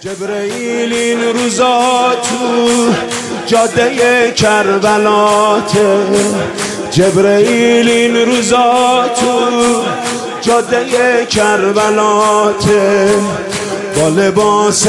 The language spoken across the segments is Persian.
جبرئیل این روزا تو جاده کربلاته، جبرئیل این روزا تو جاده کربلاته، با لباس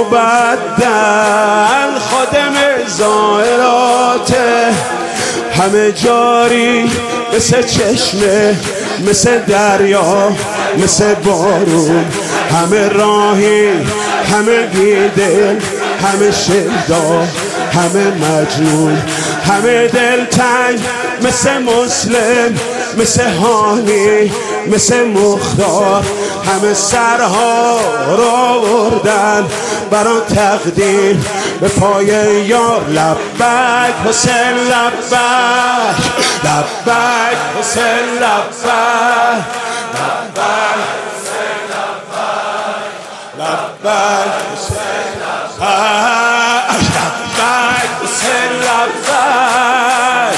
مبدل خادم زائراته، همه جاری مثل چشمه، مثل دریا، مثل بارون، همه راهی، همه بیدل، همه شیدا، همه مجنون، همه دلتنگ مثل مسلم، مثل هانی، مثل مختار، همه سرها را آوردن برای تقدیم به پای یار. لبک حسین لبک، لبک حسین لبک، لبک حسین لبک، لبک حسین لبک، لبک حسین لبک،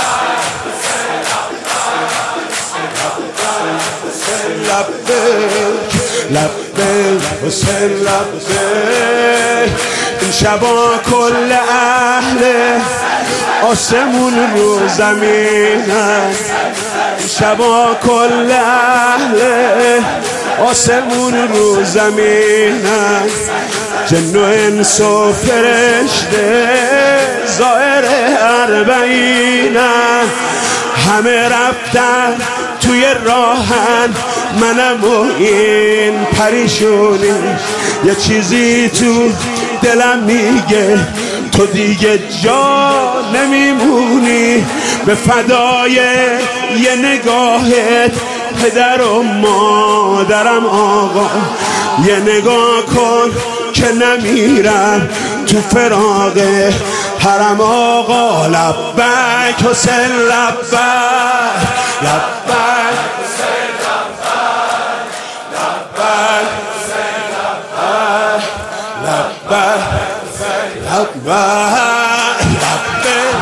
لبک لبک حسین لبک. این شبا کل اهل آسمون رو زمینن، این شبا کل اهل آسمون رو زمینن، جن و انس و فرشته ظاهر اربعینن، همه رفتن توی راهن، منم و این پریشونی، یه چیزی تو دلم میگه تو دیگه جا نمیمونی، به فدای یه نگاهت پدر و مادرم آقا، یه نگاه کن که نمیرم تو فراق حرم آقا. لبک حسین لبک، لبک حسین لبک، لبک حسین لبک، لبک حسین لبک، لبک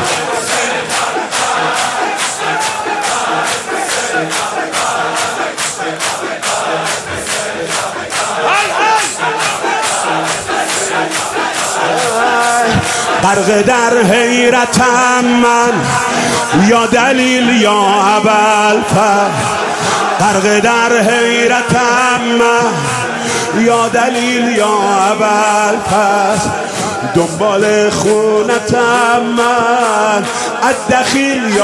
غرق در حیرتم من، یا دلیل یا ابوالفضل، غرق در حیرتم من، یا دلیل یا ابوالفضل، دنبال خونتم من، الدخیل یا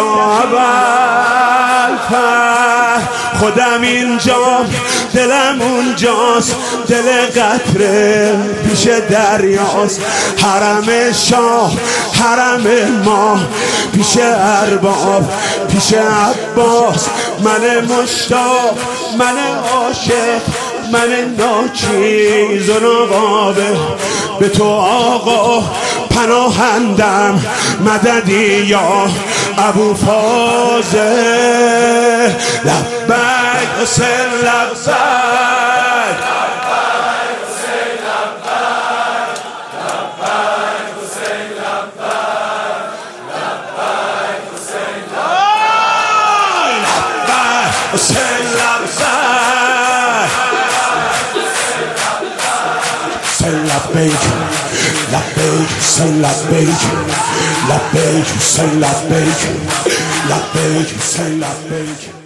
ابوالفضل، خودم اینجا دلم اونجاست، دل قطره پیش دریاست، حرم شاه حرم ما پیش ارباب پیش عباس، من مشتاق من عاشق من ناچیز و نقابه، به تو آقا پناهندم، مددی یا ابوالفضل. لبک حسین لبک، لبک حسین لبک، لبک حسین لبک، لبک حسین لبک، لبک حسین لبک، لبیک لبیک حسین لبیک، لبیک حسین لبیک، لبیک حسین لبیک.